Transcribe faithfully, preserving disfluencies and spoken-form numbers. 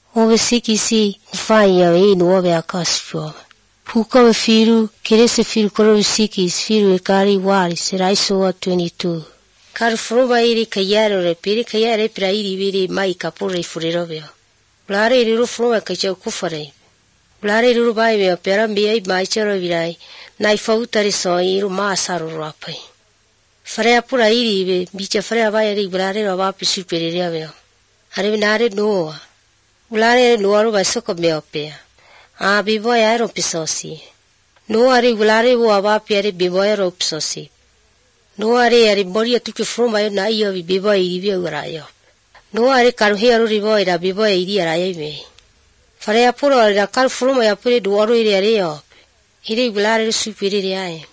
Ove sikisi ufanya we no be akasfo. Huko firu kerese firu koro sikis firu ekari wari seraiso twenty-two. Kar froba iri kayaro re piri kayare prairi viri mai kapure furerovio. Blare iri froba kacho kufare. Blare iri bai be pera biai mai chero virai. Nai fautari so iri ma saru rapai. Farea pura iri be bicha farea vai iri blare ro va pisu periravio. Are nare noa. Blare noa ba soko meopea. Ah biboy aro pisosi. No ari blare wo ava piare biboy aro pisosi. No ari ari boria tuke froma na io biboy iri urayo. No ari karuhi aro riboy da biboy iri arayo me. Fare apuro da kar froma ya pure do aro iri arayo. Iri blare supiri ai.